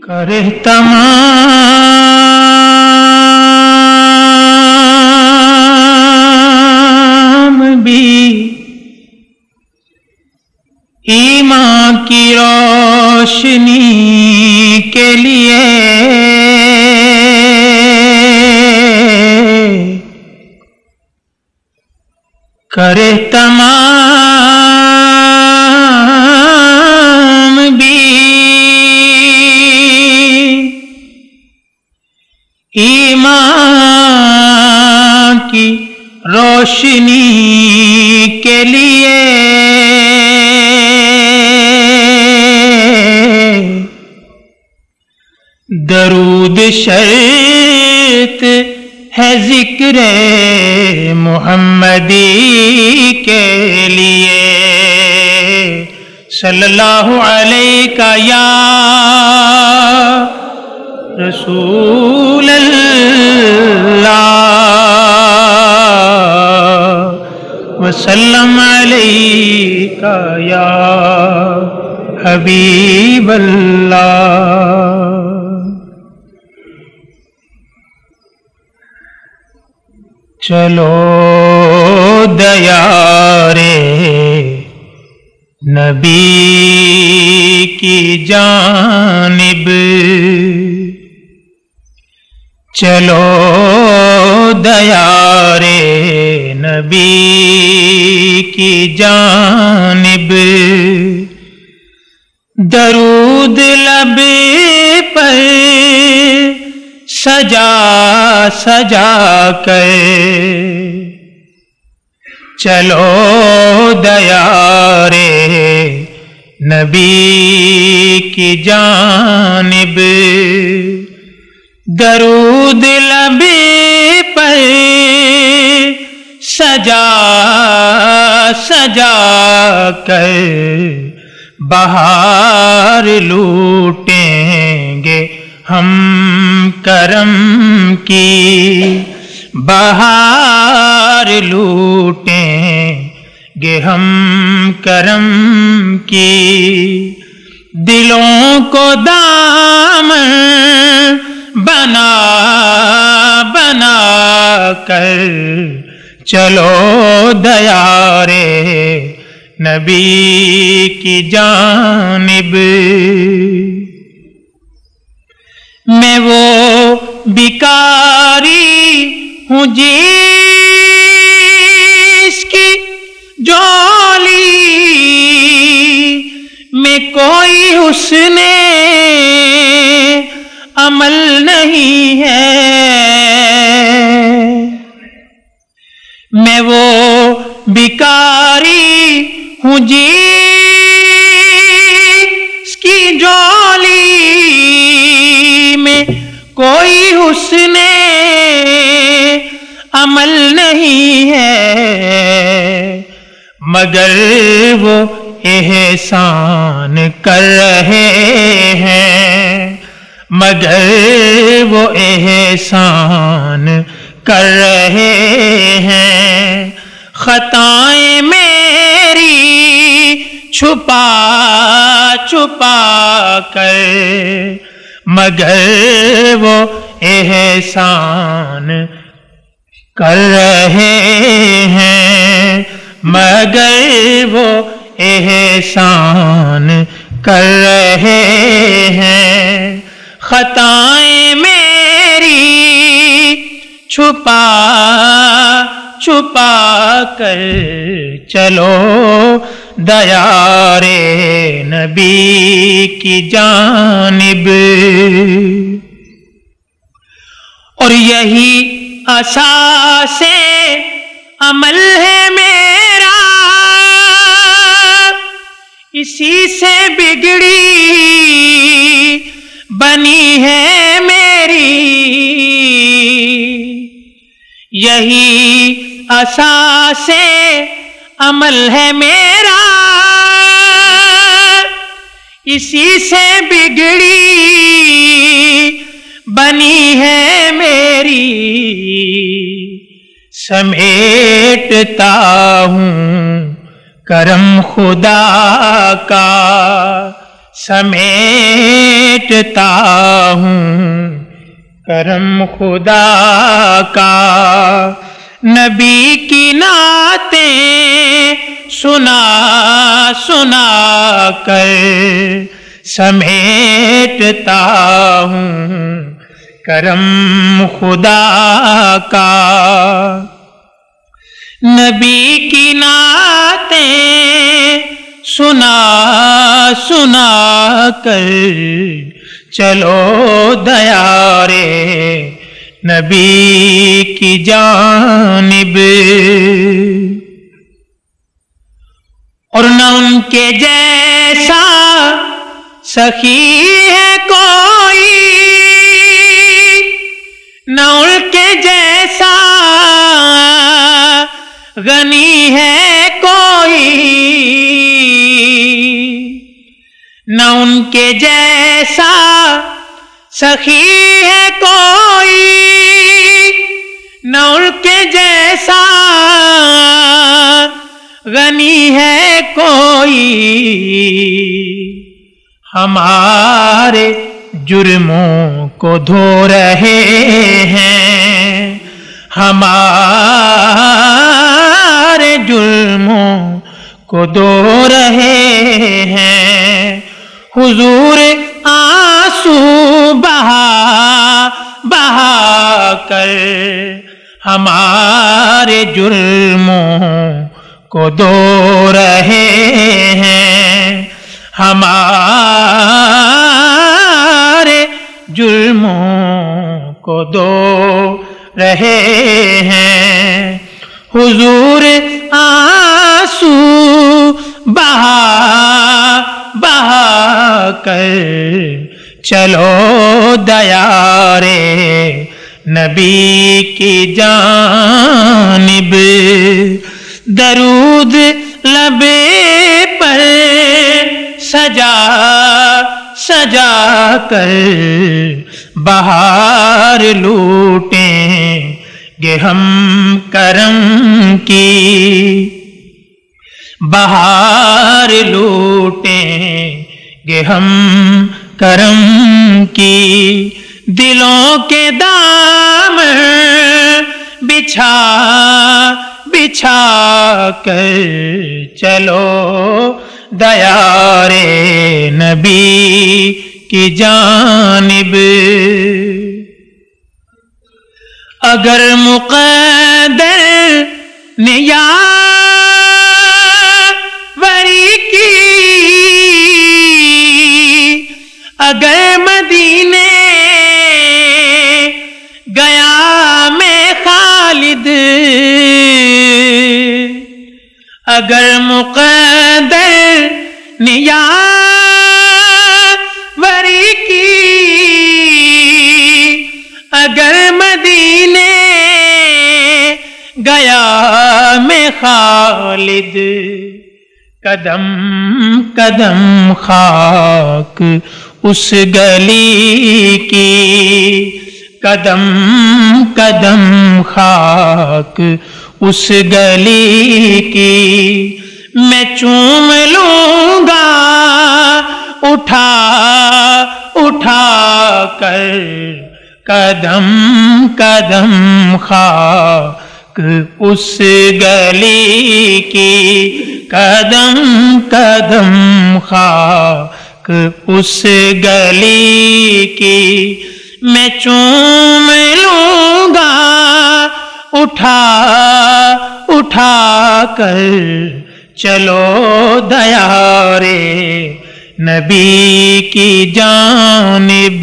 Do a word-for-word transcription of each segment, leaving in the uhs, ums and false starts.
کرے تمام بھی ایمان کی روشنی کے لیے کرے تمام بھی ایمان کی روشنی کے لیے درود شرط ہے ذکر محمدی کے لیے صلی اللہ علیہ یا رسول اللہ وسلم علیہ یا حبیب اللہ۔ چلو دیارے نبی کی جانب، چلو دیارے نبی کی جانب، درود لب پر سجا سجا کر چلو دیارے نبی کی جانب، درود لب پر سجا سجا کر بہار لوٹیں گے ہم کرم کی، بہار لوٹیں گے ہم کرم کی، دلوں کو دامن بنا بنا کر چلو دیارے نبی کی جانب۔ میں وہ بیکاری ہوں جس کی جولی میں کوئی حسن عمل نہیں ہے، میں وہ بیکاری ہوں جس کی جولی میں کوئی حسن عمل نہیں ہے، مگر وہ احسان کر رہے ہیں، مگر وہ احسان کر رہے ہیں، خطائیں میری چھپا چھپا کر، مگر وہ احسان کر رہے ہیں، مگر وہ احسان کر رہے ہیں، خطائیں میری چھپا چھپا کر چلو دیارے نبی کی جانب، اور یہی اساس عمل ہے میرا، اسی سے بگڑی بنی ہے میری، یہی اساس عمل ہے میرا، اسی سے بگڑی بنی ہے میری، سمیٹتا ہوں کرم خدا کا، समेटता हूँ करम खुदा का। नबी की नातें सुना सुना कर समेटता हूँ करम खुदा का। नबी की नातें सुना सुना कर चलो दयारे नबी की जानिब। और न उनके जैसा सखी है कोई, न उनके जैसा गनी है कोई, न उनके जैसा सखी है कोई, न उनके जैसा गनी है कोई। हमारे जुर्मों को धो रहे हैं, हमारे जुर्मों को धो रहे हैं। हुजूर आंसू बहा बहा कर हमारे जुर्मों को धो रहे हैं, हमारे जुर्मों को धो रहे हैं। हुजूर आंसू बहा बहा कर चलो दयारे नबी की जानिब। दरूद लबे पर सजा सजा कर बहार लूटेंगे हम करम की, बहार लूटेंगे हम करम की। दिलों के दाम बिछा बिछा कर चलो दयारे नबी की जानिब। अगर मुक़द्दर ने यावरी की, अगर मदीने गया मैं खालिद, अगर मुक़द्दर ने यावरी की, अगर मदीने गया मैं खालिद। कदम कदम खाक उस गली की, कदम कदम खाक उस गली की। मैं चूम लूंगा उठा उठा कर कदम कदम खाक उस गली की, कदम कदम खाक उस गली की। मैं चूम लूंगा उठा उठा कर चलो दयारे नबी की जानिब।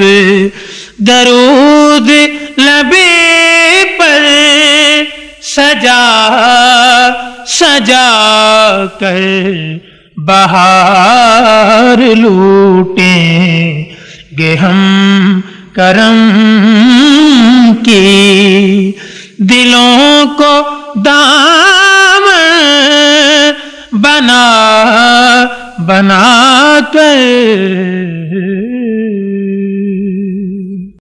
दरूद लबे पर सजा सजा कर बहार लूटेंगे हम करम की। दिलों को दामन बना बना कर